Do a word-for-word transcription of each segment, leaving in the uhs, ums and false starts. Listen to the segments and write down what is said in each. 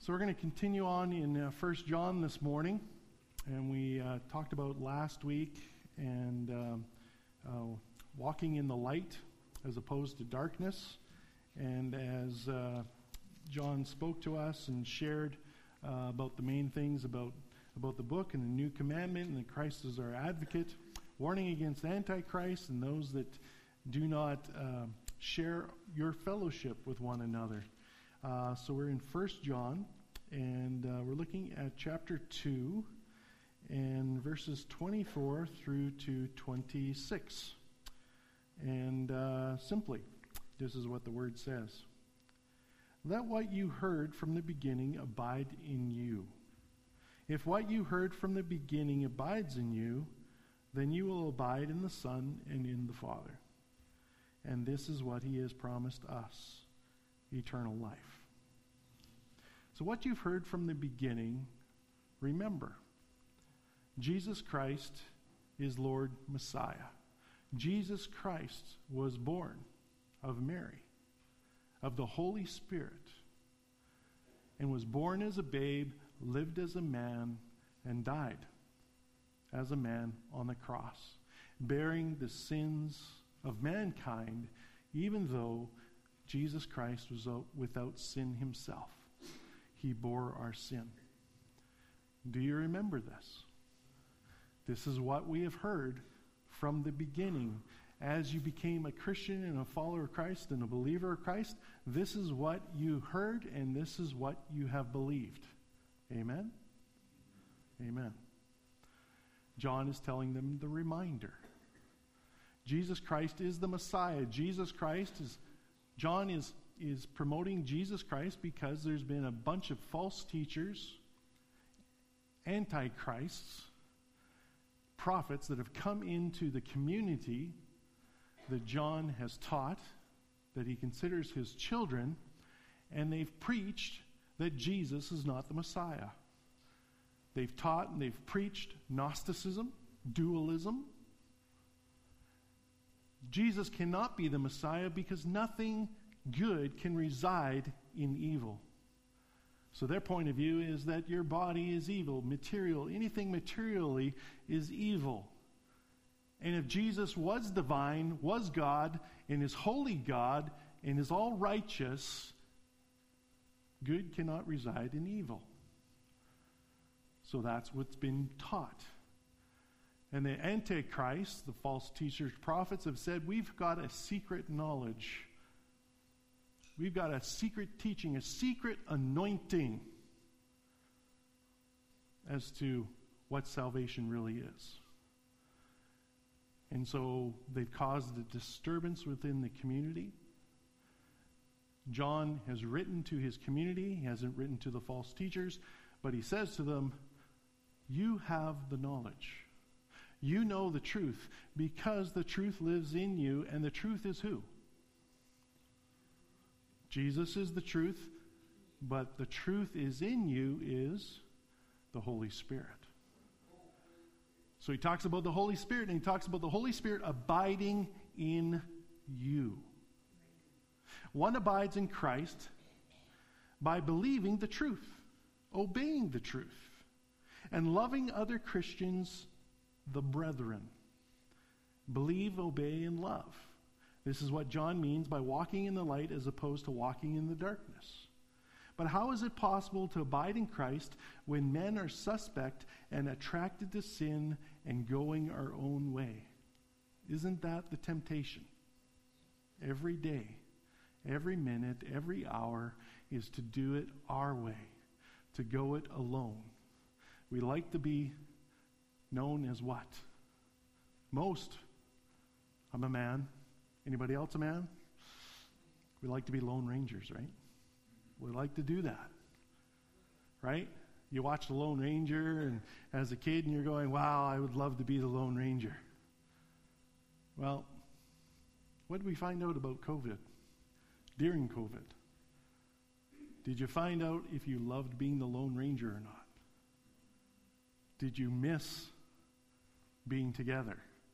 So we're going to continue on in uh, First John this morning, and we uh, talked about last week and um, uh, walking in the light as opposed to darkness. And as uh, John spoke to us and shared uh, about the main things about about the book and the new commandment, and that Christ is our advocate, warning against Antichrist and those that do not uh, share your fellowship with one another. Uh, so we're in First John, and uh, we're looking at chapter two and verses twenty-four through to twenty-six. And uh, simply, this is what the word says. Let what you heard from the beginning abide in you. If what you heard from the beginning abides in you, then you will abide in the Son and in the Father. And this is what he has promised us, eternal life. So what you've heard from the beginning, remember. Jesus Christ is Lord Messiah. Jesus Christ was born of Mary, of the Holy Spirit, and was born as a babe, lived as a man, and died as a man on the cross, bearing the sins of mankind, even though Jesus Christ was without sin himself. He bore our sin. Do you remember this? This is what we have heard from the beginning. As you became a Christian and a follower of Christ and a believer of Christ, this is what you heard and this is what you have believed. Amen? Amen. John is telling them the reminder. Jesus Christ is the Messiah. Jesus Christ is, John is, is promoting Jesus Christ because there's been a bunch of false teachers, antichrists, prophets that have come into the community that John has taught, that he considers his children, and they've preached that Jesus is not the Messiah. They've taught and they've preached Gnosticism, dualism. Jesus cannot be the Messiah because nothing good can reside in evil. So their point of view is that your body is evil, material. Anything materially is evil. And if Jesus was divine, was God, and is holy God, and is all righteous, good cannot reside in evil. So that's what's been taught. And the Antichrist, the false teachers, prophets have said, we've got a secret knowledge. We've got a secret teaching, a secret anointing as to what salvation really is. And so they've caused a disturbance within the community. John has written to his community. He hasn't written to the false teachers. But he says to them, you have the knowledge. You know the truth because the truth lives in you. And the truth is who? Jesus is the truth. But the truth is in you is the Holy Spirit. So he talks about the Holy Spirit, and he talks about the Holy Spirit abiding in you. One abides in Christ by believing the truth, obeying the truth, and loving other Christians, the brethren. Believe, obey, and love. This is what John means by walking in the light as opposed to walking in the darkness. But how is it possible to abide in Christ when men are suspect and attracted to sin and going our own way? Isn't that the temptation? Every day, every minute, every hour is to do it our way, to go it alone. We like to be known as what? Most. I'm a man. Anybody else a man? We like to be Lone Rangers, right? We like to do that, right? You watch The Lone Ranger and as a kid and you're going, wow, I would love to be the Lone Ranger. Well, what did we find out about COVID? During COVID? Did you find out if you loved being the Lone Ranger or not? Did you miss being together?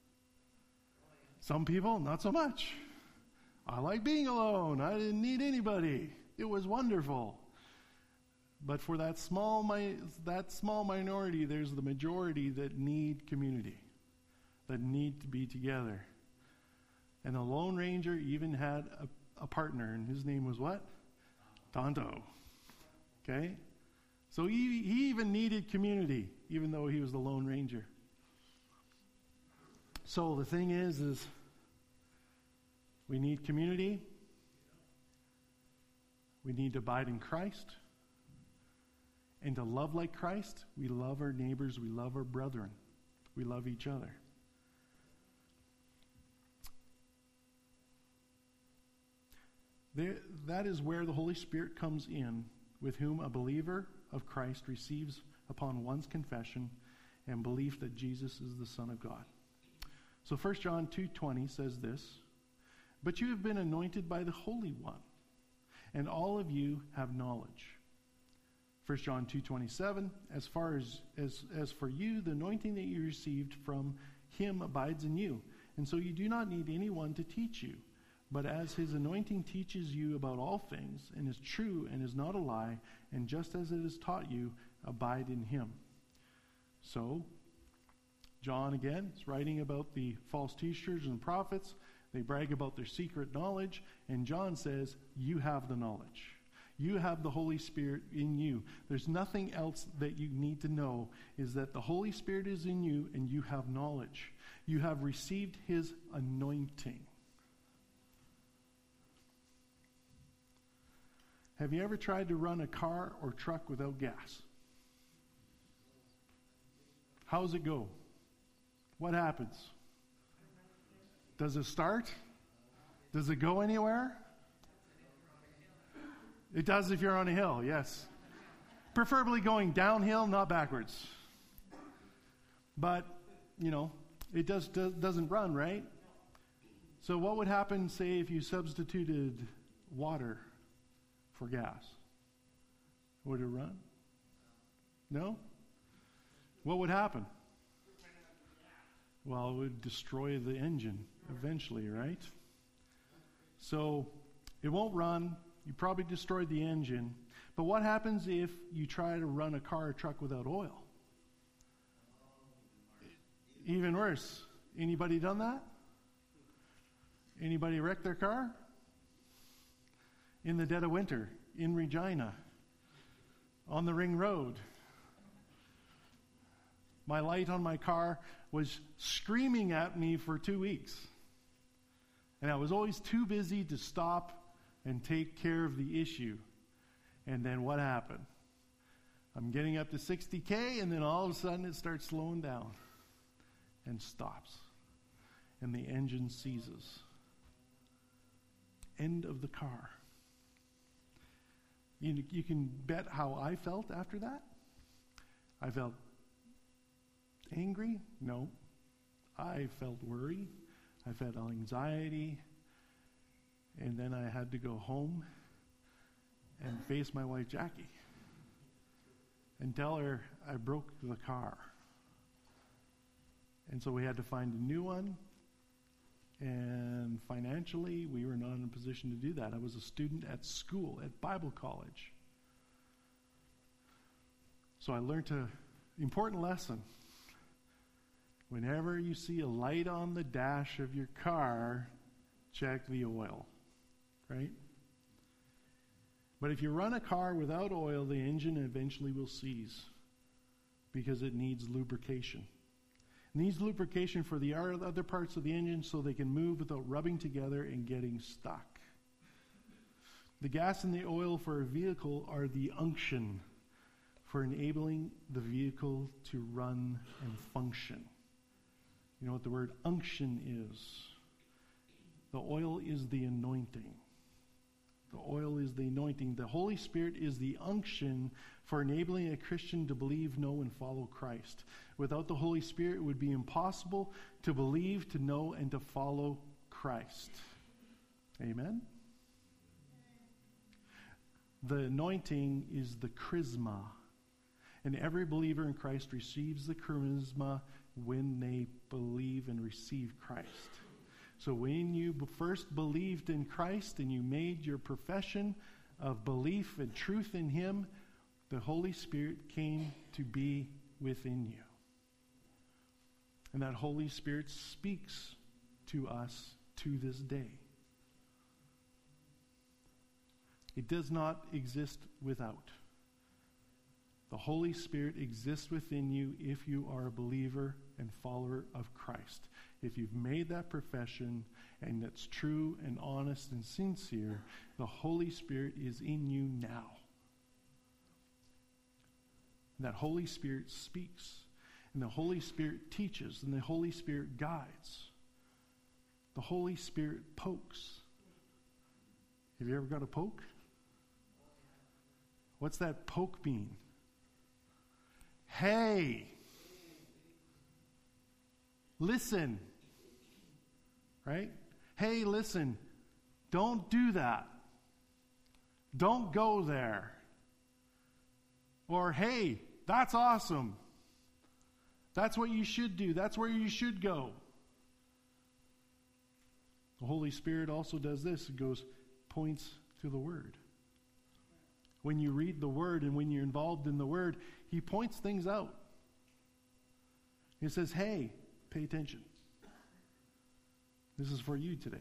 Some people, not so much. I like being alone. I didn't need anybody. It was wonderful. But for that small mi- that small minority, there's the majority that need community, that need to be together. And the Lone Ranger even had a, a partner, and his name was what? Tonto. Okay? So he, he even needed community, even though he was the Lone Ranger. So the thing is, is we need community. We need to abide in Christ. And to love like Christ, we love our neighbors, we love our brethren. We love each other. There, that is where the Holy Spirit comes in, with whom a believer of Christ receives upon one's confession and belief that Jesus is the Son of God. So First John two twenty says this, "But you have been anointed by the Holy One, and all of you have knowledge." First John two twenty-seven, as far as, as, as for you, the anointing that you received from him abides in you, and so you do not need anyone to teach you. But as his anointing teaches you about all things, and is true and is not a lie, and just as it has taught you, abide in him. So, John again is writing about the false teachers and prophets. They brag about their secret knowledge, and John says, you have the knowledge. You have the Holy Spirit in you. There's nothing else that you need to know, is that the Holy Spirit is in you and you have knowledge. You have received his anointing. Have you ever tried to run a car or truck without gas? How's it go? What happens? Does it start? Does it go anywhere? It does if you're on a hill, yes. Preferably going downhill, not backwards. But, you know, it just does, doesn't run, right? So what would happen, say, if you substituted water for gas? Would it run? No? What would happen? Well, it would destroy the engine eventually, right? So it won't run. You probably destroyed the engine. But what happens if you try to run a car or truck without oil? Even worse. Anybody done that? Anybody wrecked their car? In the dead of winter, in Regina, on the Ring Road. My light on my car was screaming at me for two weeks. And I was always too busy to stop and take care of the issue. And then what happened? I'm getting up to sixty K, and then all of a sudden it starts slowing down and stops. And the engine seizes. End of the car. You, you can bet how I felt after that. I felt angry? No. I felt worry. I felt anxiety. And then I had to go home and face my wife, Jackie, and tell her I broke the car. And so we had to find a new one. And financially, we were not in a position to do that. I was a student at school, at Bible college. So I learned an important lesson. Whenever you see a light on the dash of your car, check the oil, right? But if you run a car without oil, the engine eventually will seize because it needs lubrication. It needs lubrication for the other parts of the engine so they can move without rubbing together and getting stuck. The gas and the oil for a vehicle are the unction for enabling the vehicle to run and function. You know what the word unction is? The oil is the anointing. The oil is the anointing. The Holy Spirit is the unction for enabling a Christian to believe, know, and follow Christ. Without the Holy Spirit, it would be impossible to believe, to know, and to follow Christ. Amen? The anointing is the charisma. And every believer in Christ receives the charisma when they believe and receive Christ. So when you first believed in Christ and you made your profession of belief and truth in Him, the Holy Spirit came to be within you. And that Holy Spirit speaks to us to this day. It does not exist without. The Holy Spirit exists within you if you are a believer and follower of Christ. If you've made that profession and that's true and honest and sincere, the Holy Spirit is in you now. And that Holy Spirit speaks, and the Holy Spirit teaches, and the Holy Spirit guides. The Holy Spirit pokes. Have you ever got a poke? What's that poke mean? Hey, listen, right? Hey, listen, don't do that. Don't go there. Or, hey, that's awesome. That's what you should do. That's where you should go. The Holy Spirit also does this. It goes, points to the Word. When you read the Word and when you're involved in the Word, He points things out. He says, hey, pay attention. This is for you today.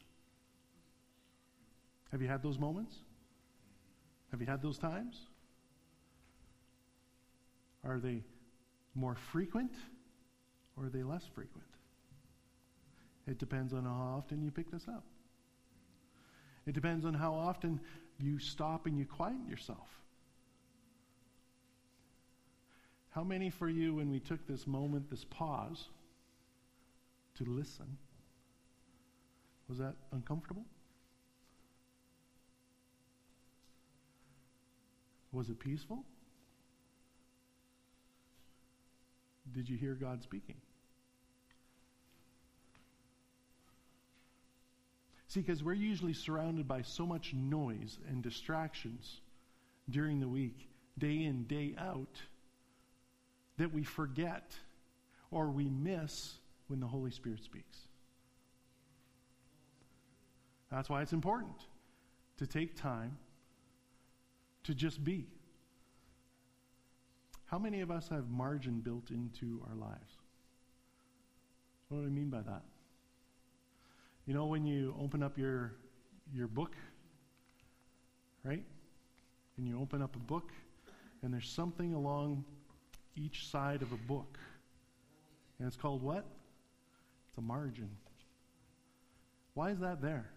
Have you had those moments? Have you had those times? Are they more frequent or are they less frequent? It depends on how often you pick this up. It depends on how often you stop and you quiet yourself. How many for you, when we took this moment, this pause to listen, was that uncomfortable? Was it peaceful? Did you hear God speaking? See, because we're usually surrounded by so much noise and distractions during the week, day in, day out, that we forget or we miss when the Holy Spirit speaks. That's why it's important to take time to just be. How many of us have margin built into our lives? What do I mean by that? You know, when you open up your your book, right? And you open up a book, and there's something along each side of a book. And it's called what? It's a margin. Why is that there?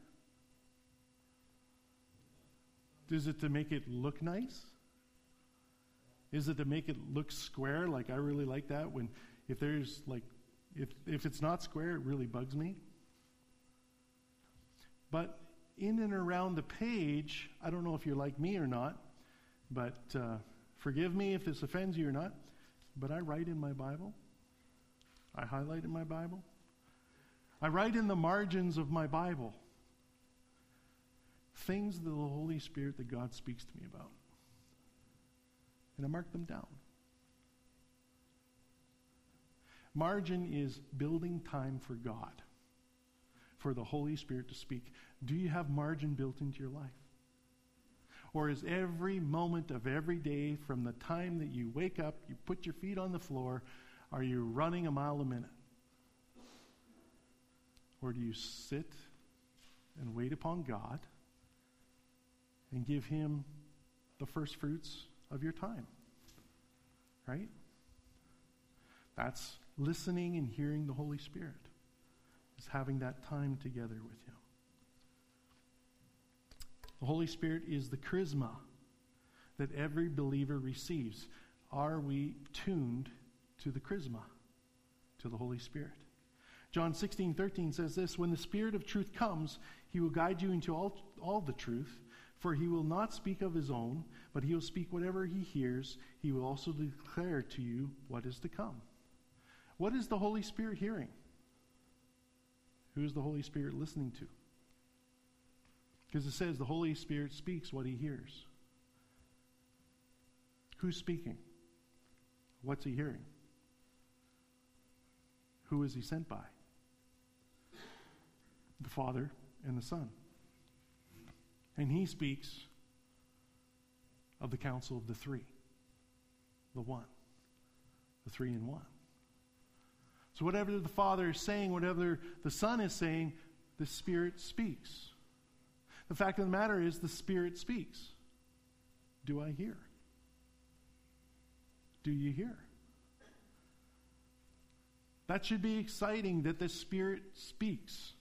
Is it to make it look nice? Is it to make it look square? Like, I really like that when, if there's like, if if it's not square, it really bugs me. But in and around the page, I don't know if you're like me or not, but uh, forgive me if this offends you or not, but I write in my Bible. I highlight in my Bible. I write in the margins of my Bible things that the Holy Spirit, that God speaks to me about. And I mark them down. Margin is building time for God, for the Holy Spirit to speak. Do you have margin built into your life? Or is every moment of every day, from the time that you wake up, you put your feet on the floor, are you running a mile a minute? Or do you sit and wait upon God and give Him the first fruits of your time? Right? That's listening and hearing the Holy Spirit. Is having that time together with Him. The Holy Spirit is the charisma that every believer receives. Are we tuned to the charisma, to the Holy Spirit? John sixteen thirteen says this, when the Spirit of truth comes, He will guide you into all, all the truth, for He will not speak of His own, but He will speak whatever He hears. He will also declare to you what is to come. What is the Holy Spirit hearing? Who is the Holy Spirit listening to? Because it says the Holy Spirit speaks what He hears. Who's speaking? What's He hearing? Who is He sent by? The Father and the Son. And He speaks of the counsel of the three. the one, the three in one. So whatever the Father is saying, whatever the Son is saying, the Spirit speaks. The fact of the matter is the Spirit speaks. Do I hear? Do you hear? That should be exciting that the Spirit speaks.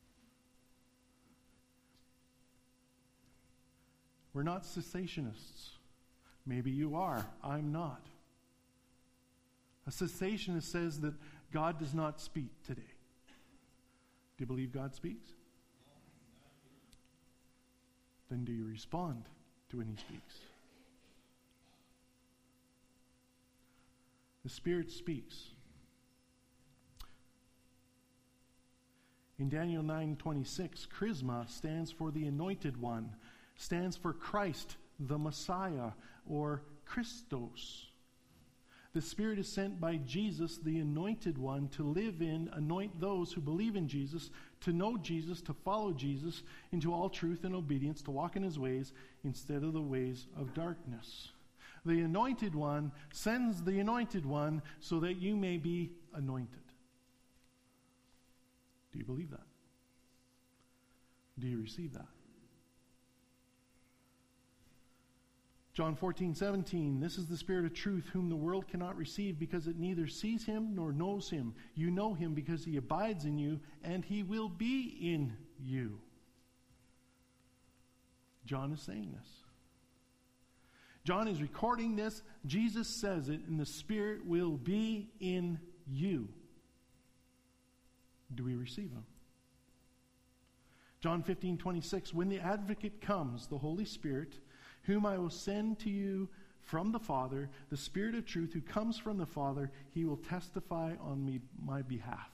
We're not cessationists. Maybe you are. I'm not. A cessationist says that God does not speak today. Do you believe God speaks? Then do you respond to when he speaks? The Spirit speaks. In Daniel nine twenty-six, charisma stands for the anointed one, stands for Christ, the Messiah, or Christos. The Spirit is sent by Jesus, the anointed one, to live in, anoint those who believe in Jesus, to know Jesus, to follow Jesus into all truth and obedience, to walk in his ways instead of the ways of darkness. The anointed one sends the anointed one so that you may be anointed. Do you believe that? Do you receive that? John fourteen seventeen, this is the Spirit of truth, whom the world cannot receive because it neither sees him nor knows him. You know him because he abides in you, and he will be in you. John is saying this. John is recording this. Jesus says it, and the Spirit will be in you. Do we receive him? John fifteen twenty-six, when the advocate comes, the Holy Spirit, whom I will send to you from the Father, the Spirit of truth who comes from the Father, he will testify on me, my behalf.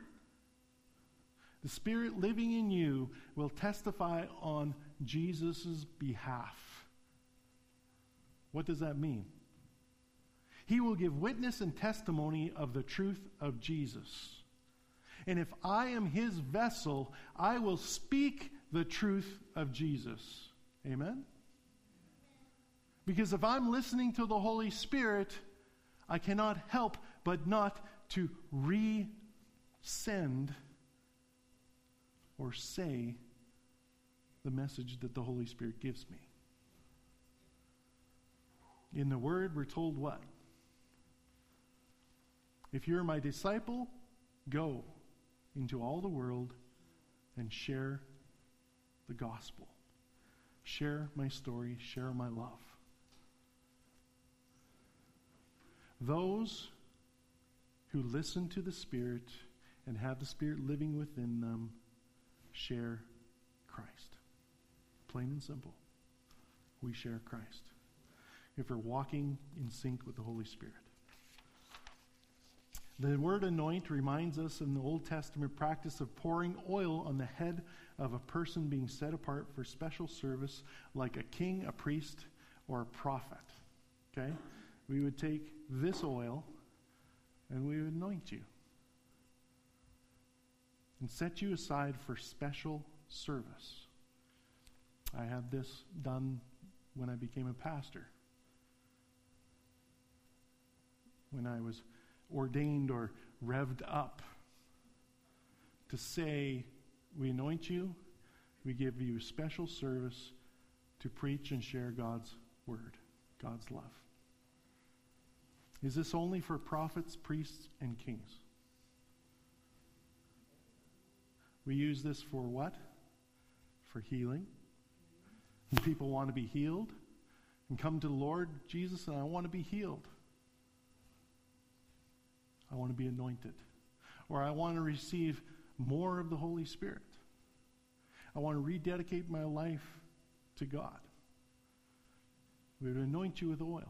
The Spirit living in you will testify on Jesus' behalf. What does that mean? He will give witness and testimony of the truth of Jesus. And if I am his vessel, I will speak the truth of Jesus. Amen? Because if I'm listening to the Holy Spirit, I cannot help but not to re-send or say the message that the Holy Spirit gives me. In the Word, we're told what? If you're my disciple, go into all the world and share the gospel. Share my story, share my love. Those who listen to the Spirit and have the Spirit living within them share Christ. Plain and simple. We share Christ. If we're walking in sync with the Holy Spirit. The word anoint reminds us in the Old Testament practice of pouring oil on the head of a person being set apart for special service, like a king, a priest, or a prophet. Okay? We would take this oil and we would anoint you and set you aside for special service. I had this done when I became a pastor. When I was ordained or revved up to say, we anoint you, we give you special service to preach and share God's word, God's love. Is this only for prophets, priests, and kings? We use this for what? For healing. When people want to be healed and come to the Lord Jesus, and I want to be healed. I want to be anointed. Or I want to receive more of the Holy Spirit. I want to rededicate my life to God. We would anoint you with oil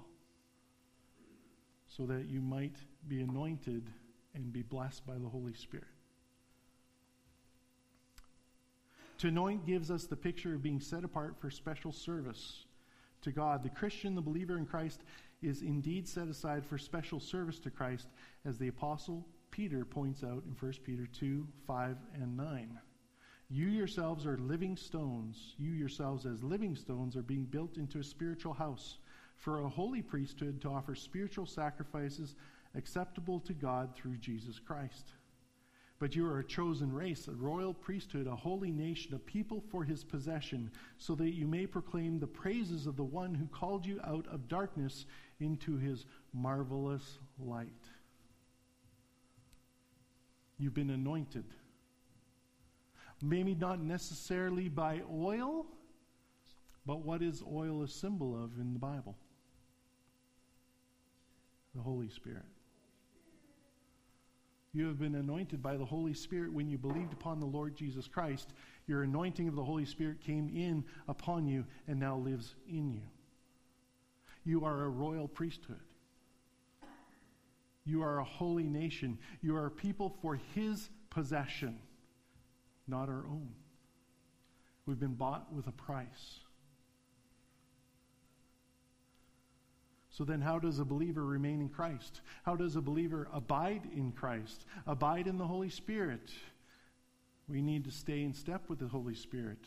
so that you might be anointed and be blessed by the Holy Spirit. To anoint gives us the picture of being set apart for special service to God. The Christian, the believer in Christ, is indeed set aside for special service to Christ, as the Apostle Peter points out in First Peter two, five, and nine. You yourselves are living stones. You yourselves as living stones are being built into a spiritual house for a holy priesthood to offer spiritual sacrifices acceptable to God through Jesus Christ. But you are a chosen race, a royal priesthood, a holy nation, a people for his possession, so that you may proclaim the praises of the one who called you out of darkness into his marvelous light. You've been anointed. Maybe not necessarily by oil, but what is oil a symbol of in the Bible? The Holy Spirit. You have been anointed by the Holy Spirit when you believed upon the Lord Jesus Christ. Your anointing of the Holy Spirit came in upon you and now lives in you. You are a royal priesthood. You are a holy nation. You are a people for his possession, not our own. We've been bought with a price. So then how does a believer remain in Christ? How does a believer abide in Christ? Abide in the Holy Spirit. We need to stay in step with the Holy Spirit.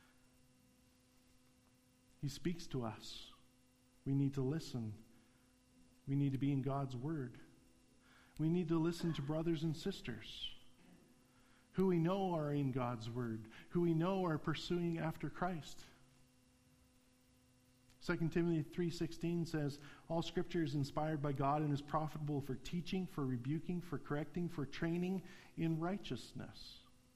He speaks to us. We need to listen. We need to be in God's Word. We need to listen to brothers and sisters who we know are in God's Word, who we know are pursuing after Christ. Second Timothy three sixteen says, all Scripture is inspired by God and is profitable for teaching, for rebuking, for correcting, for training in righteousness.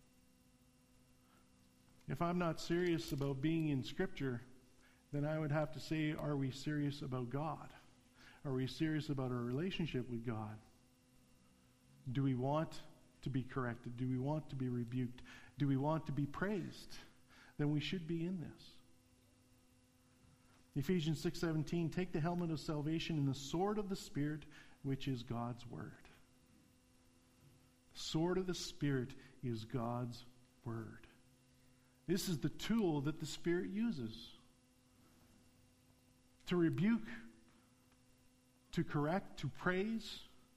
If I'm not serious about being in Scripture, then I would have to say, are we serious about God? Are we serious about our relationship with God? Do we want to be corrected? Do we want to be rebuked? Do we want to be praised? Then we should be in this. Ephesians six seventeen, take the helmet of salvation and the sword of the Spirit, which is God's Word. The sword of the Spirit is God's Word. This is the tool that the Spirit uses to rebuke, to correct, to praise,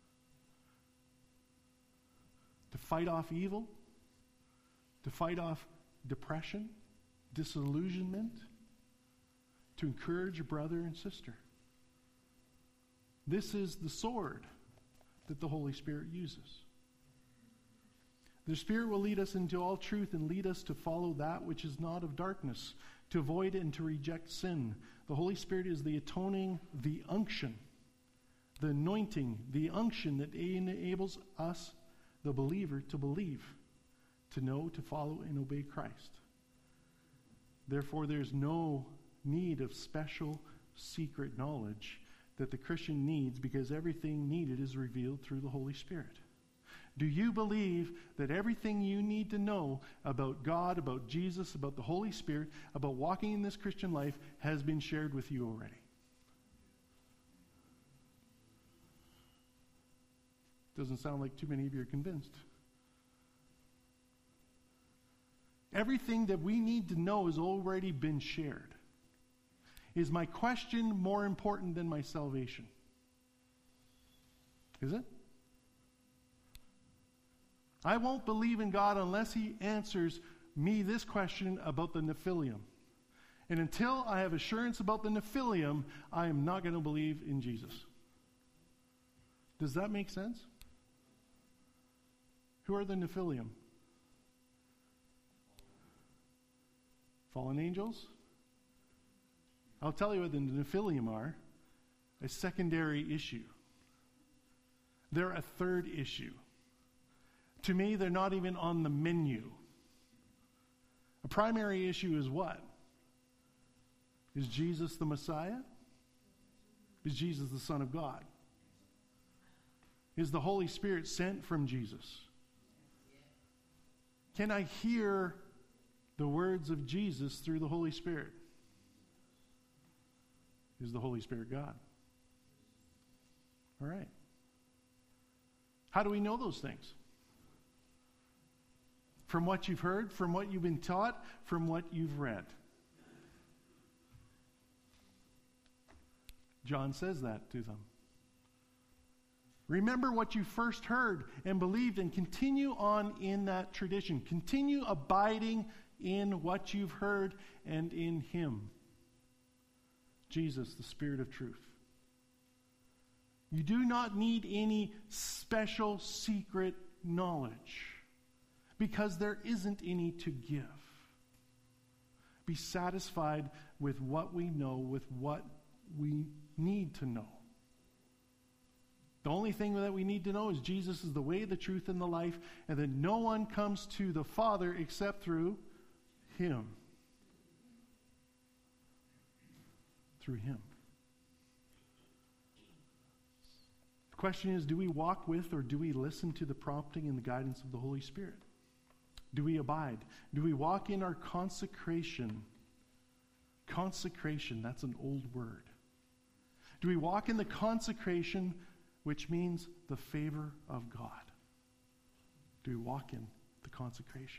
to fight off evil, to fight off depression, disillusionment, to encourage a brother and sister. This is the sword that the Holy Spirit uses. The Spirit will lead us into all truth and lead us to follow that which is not of darkness, to avoid and to reject sin. The Holy Spirit is the atoning, the unction, the anointing, the unction that enables us, the believer, to believe, to know, to follow, and obey Christ. Therefore, there's no need of special secret knowledge that the Christian needs, because everything needed is revealed through the Holy Spirit. Do you believe that everything you need to know about God, about Jesus, about the Holy Spirit, about walking in this Christian life has been shared with you already? Doesn't sound like too many of you are convinced. Everything that we need to know has already been shared. Is my question more important than my salvation? Is it? I won't believe in God unless he answers me this question about the Nephilim. And until I have assurance about the Nephilim, I am not going to believe in Jesus. Does that make sense? Who are the Nephilim? Fallen angels? I'll tell you what the Nephilim are. A secondary issue. They're a third issue. To me, they're not even on the menu. A primary issue is what? Is Jesus the Messiah? Is Jesus the Son of God? Is the Holy Spirit sent from Jesus? Can I hear the words of Jesus through the Holy Spirit? Is the Holy Spirit God? All right. How do we know those things? From what you've heard, from what you've been taught, from what you've read. John says that to them. Remember what you first heard and believed, and continue on in that tradition. Continue abiding in what you've heard and in him. Jesus, the Spirit of truth. You do not need any special secret knowledge, because there isn't any to give. Be satisfied with what we know, with what we need to know. The only thing that we need to know is Jesus is the way, the truth, and the life, and that no one comes to the Father except through Him. Through Him. The question is, do we walk with or do we listen to the prompting and the guidance of the Holy Spirit? Do we abide? Do we walk in our consecration? Consecration, that's an old word. Do we walk in the consecration, which means the favor of God? Do we walk in the consecration?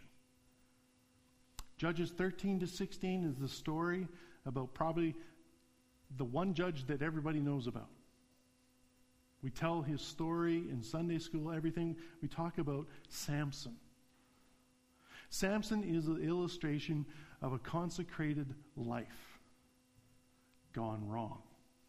Judges thirteen to sixteen is the story about probably the one judge that everybody knows about. We tell his story in Sunday school, everything. We talk about Samson. Samson is an illustration of a consecrated life gone wrong.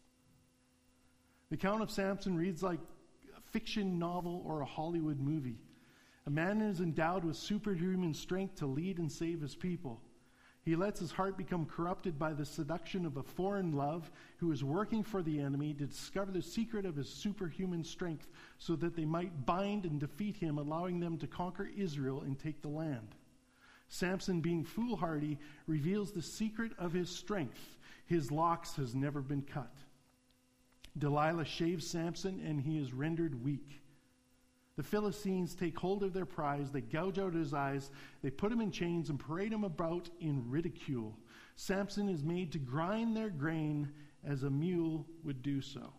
The account of Samson reads like a fiction novel or a Hollywood movie. A man is endowed with superhuman strength to lead and save his people. He lets his heart become corrupted by the seduction of a foreign love who is working for the enemy to discover the secret of his superhuman strength so that they might bind and defeat him, allowing them to conquer Israel and take the land. Samson, being foolhardy, reveals the secret of his strength. His locks has never been cut. Delilah shaves Samson and he is rendered weak. The Philistines take hold of their prize, they gouge out his eyes, they put him in chains and parade him about in ridicule. Samson is made to grind their grain as a mule would do so.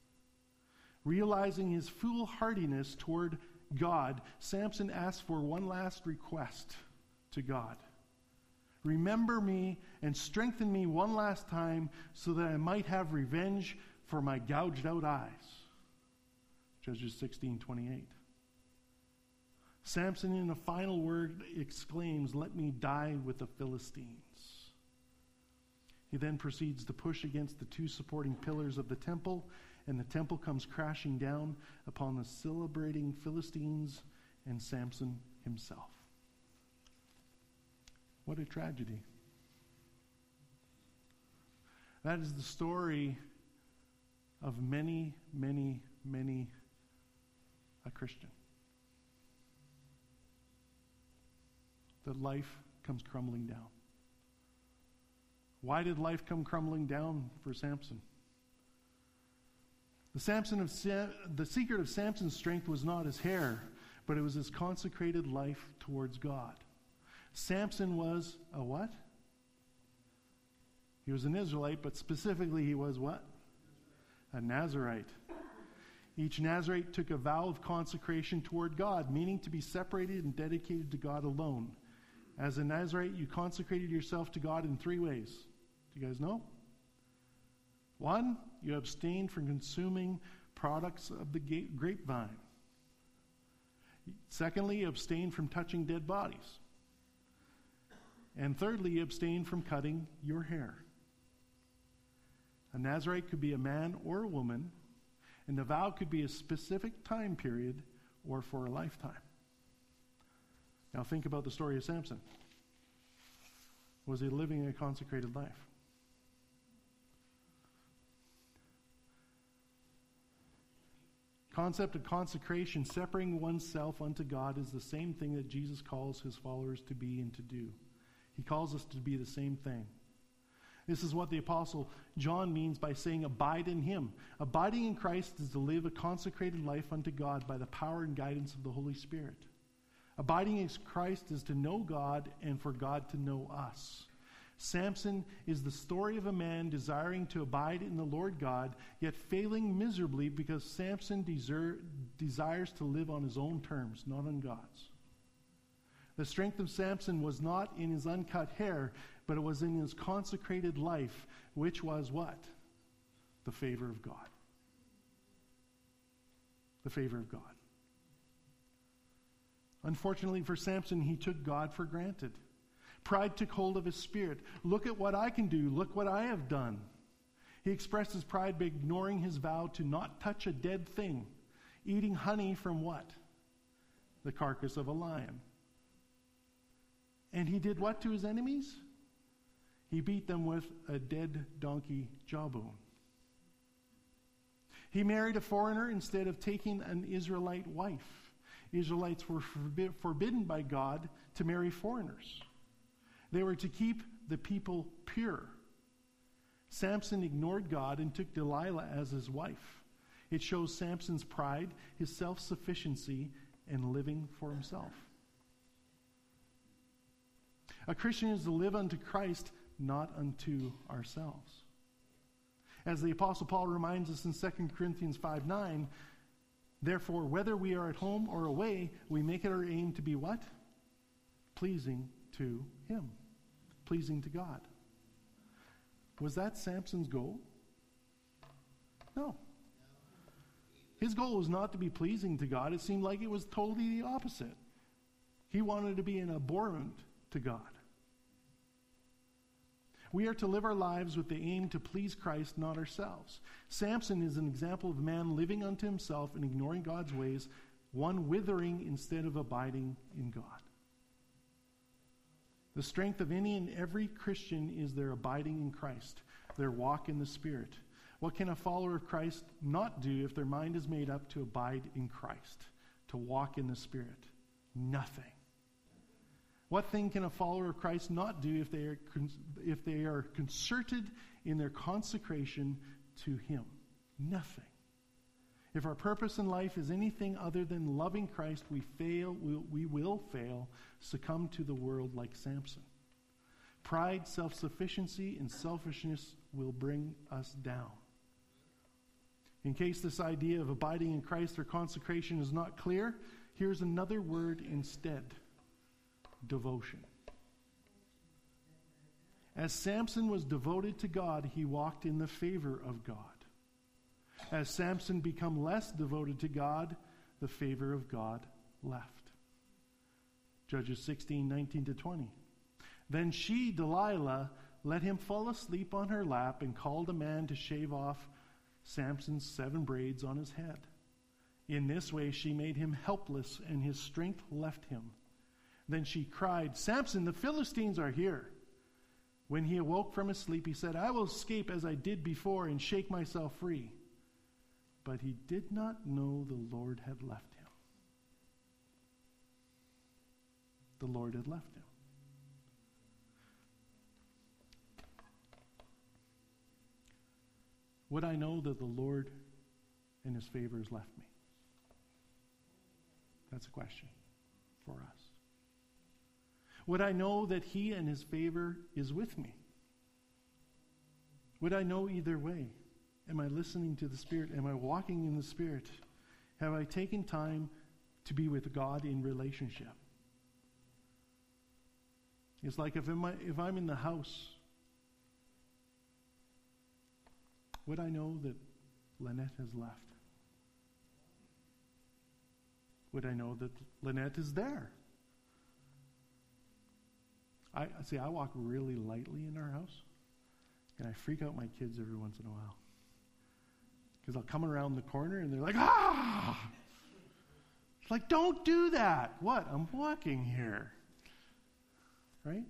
Realizing his foolhardiness toward God, Samson asks for one last request to God. Remember me and strengthen me one last time so that I might have revenge for my gouged out eyes. Judges sixteen twenty-eight. Samson, in a final word, exclaims, "Let me die with the Philistines." He then proceeds to push against the two supporting pillars of the temple, and the temple comes crashing down upon the celebrating Philistines and Samson himself. What a tragedy. That is the story of many, many, many a Christian. That life comes crumbling down. Why did life come crumbling down for Samson? The Samson of Sam, the secret of Samson's strength was not his hair, but it was his consecrated life towards God. Samson was a what? He was an Israelite, but specifically he was what? A Nazirite. Each Nazirite took a vow of consecration toward God, meaning to be separated and dedicated to God alone. As a Nazirite, you consecrated yourself to God in three ways. Do you guys know? One, you abstained from consuming products of the grapevine. Secondly, you abstained from touching dead bodies. And thirdly, you abstained from cutting your hair. A Nazirite could be a man or a woman, and the vow could be a specific time period or for a lifetime. Now think about the story of Samson. Was he living a consecrated life? Concept of consecration, separating oneself unto God, is the same thing that Jesus calls his followers to be and to do. He calls us to be the same thing. This is what the Apostle John means by saying abide in him. Abiding in Christ is to live a consecrated life unto God by the power and guidance of the Holy Spirit. Abiding in Christ is to know God and for God to know us. Samson is the story of a man desiring to abide in the Lord God, yet failing miserably because Samson desir- desires to live on his own terms, not on God's. The strength of Samson was not in his uncut hair, but it was in his consecrated life, which was what? The favor of God. The favor of God. Unfortunately for Samson, he took God for granted. Pride took hold of his spirit. Look at what I can do. Look what I have done. He expressed his pride by ignoring his vow to not touch a dead thing, eating honey from what? The carcass of a lion. And he did what to his enemies? He beat them with a dead donkey jawbone. He married a foreigner instead of taking an Israelite wife. Israelites were forbi- forbidden by God to marry foreigners. They were to keep the people pure. Samson ignored God and took Delilah as his wife. It shows Samson's pride, his self-sufficiency, and living for himself. A Christian is to live unto Christ, not unto ourselves. As the Apostle Paul reminds us in Second Corinthians five nine, therefore, whether we are at home or away, we make it our aim to be what? Pleasing to him. Pleasing to God. Was that Samson's goal? No. His goal was not to be pleasing to God. It seemed like it was totally the opposite. He wanted to be an abhorrent to God. We are to live our lives with the aim to please Christ, not ourselves. Samson is an example of a man living unto himself and ignoring God's ways, one withering instead of abiding in God. The strength of any and every Christian is their abiding in Christ, their walk in the Spirit. What can a follower of Christ not do if their mind is made up to abide in Christ, to walk in the Spirit? Nothing. What thing can a follower of Christ not do if they are if they are concerted in their consecration to Him? Nothing. If our purpose in life is anything other than loving Christ, we fail. We, we will fail, succumb to the world like Samson. Pride, self-sufficiency, and selfishness will bring us down. In case this idea of abiding in Christ or consecration is not clear, here's another word instead. Devotion. As Samson was devoted to God, he walked in the favor of God. As Samson became less devoted to God, the favor of God left. Judges sixteen, nineteen to twenty. Then she, Delilah, let him fall asleep on her lap and called a man to shave off Samson's seven braids on his head. In this way she made him helpless and his strength left him. Then she cried, Samson, the Philistines are here. When he awoke from his sleep, he said, I will escape as I did before and shake myself free. But he did not know the Lord had left him. The Lord had left him. Would I know that the Lord and His favor has left me? That's a question for us. Would I know that He and His favor is with me? Would I know either way? Am I listening to the Spirit? Am I walking in the Spirit? Have I taken time to be with God in relationship? It's like if, I'm, if I'm in the house, would I know that Lynette has left? Would I know that Lynette is there? I see, I walk really lightly in our house, and I freak out my kids every once in a while. Because I'll come around the corner, and they're like, ah! It's like, don't do that. What? I'm walking here. Right?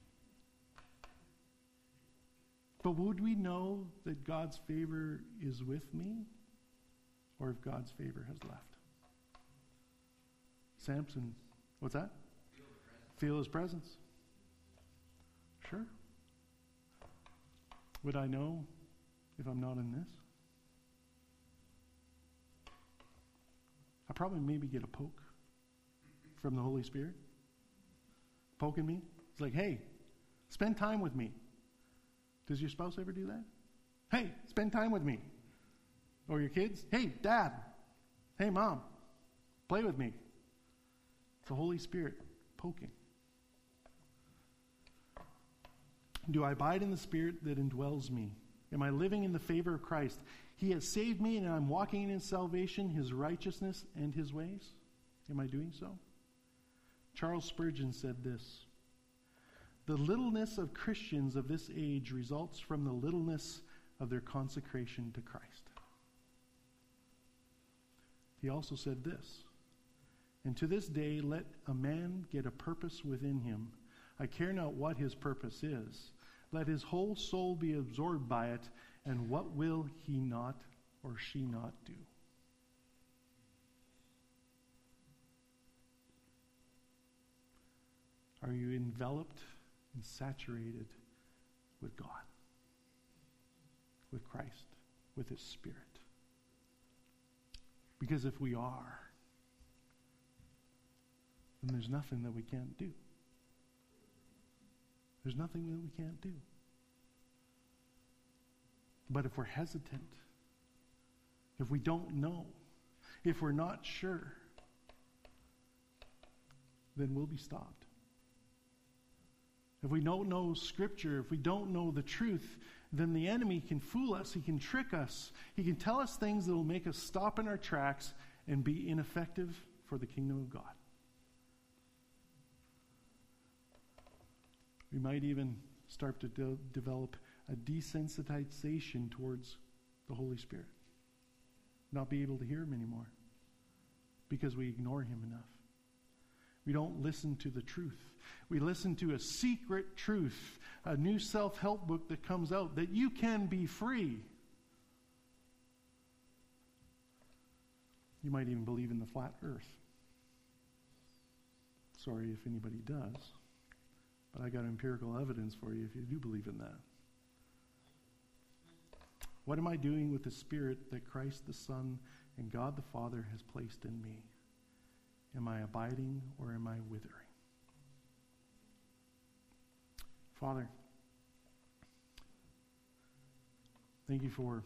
But would we know that God's favor is with me, or if God's favor has left? Samson, what's that? Feel, Feel His presence. Sure. Would I know if I'm not in this? I probably maybe get a poke from the Holy Spirit. Poking me. It's like, hey, spend time with me. Does your spouse ever do that? Hey, spend time with me. Or your kids? Hey, Dad. Hey, Mom. Play with me. It's the Holy Spirit poking. Do I abide in the Spirit that indwells me? Am I living in the favor of Christ? He has saved me and I'm walking in His salvation, His righteousness, and His ways. Am I doing so? Charles Spurgeon said this: the littleness of Christians of this age results from the littleness of their consecration to Christ. He also said this, "And to this day let a man get a purpose within him. I care not what his purpose is. Let his whole soul be absorbed by it, and what will he not or she not do?" Are you enveloped and saturated with God, with Christ, with His Spirit? Because if we are, then there's nothing that we can't do. There's nothing that we can't do. But if we're hesitant, if we don't know, if we're not sure, then we'll be stopped. If we don't know Scripture, if we don't know the truth, then the enemy can fool us. He can trick us. He can tell us things that will make us stop in our tracks and be ineffective for the kingdom of God. We might even start to de- develop a desensitization towards the Holy Spirit. Not be able to hear Him anymore because we ignore Him enough. We don't listen to the truth. We listen to a secret truth, a new self-help book that comes out that you can be free. You might even believe in the flat earth. Sorry if anybody does, but I got empirical evidence for you if you do believe in that. What am I doing with the Spirit that Christ the Son and God the Father has placed in me? Am I abiding or am I withering? Father, thank you for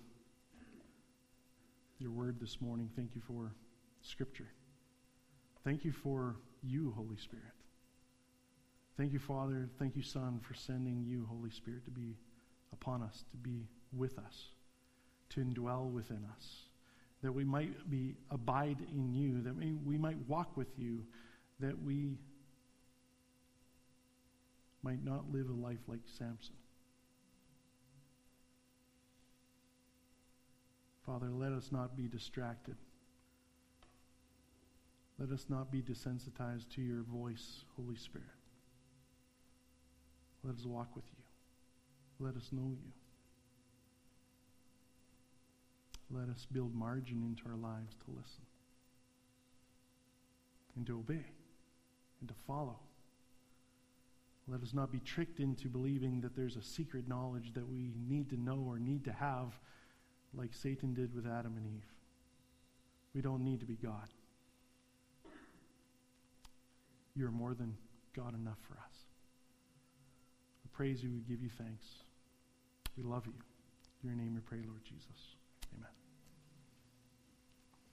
your word this morning. Thank you for Scripture. Thank you for you, Holy Spirit. Thank you, Father. Thank you, Son, for sending you, Holy Spirit, to be upon us, to be with us, to indwell within us, that we might be abide in you, that we, we might walk with you, that we might not live a life like Samson. Father, let us not be distracted. Let us not be desensitized to your voice, Holy Spirit. Let us walk with you. Let us know you. Let us build margin into our lives to listen and to obey and to follow. Let us not be tricked into believing that there's a secret knowledge that we need to know or need to have like Satan did with Adam and Eve. We don't need to be God. You're more than God enough for us. We praise you. We give you thanks. We love you. In your name we pray, Lord Jesus. Amen.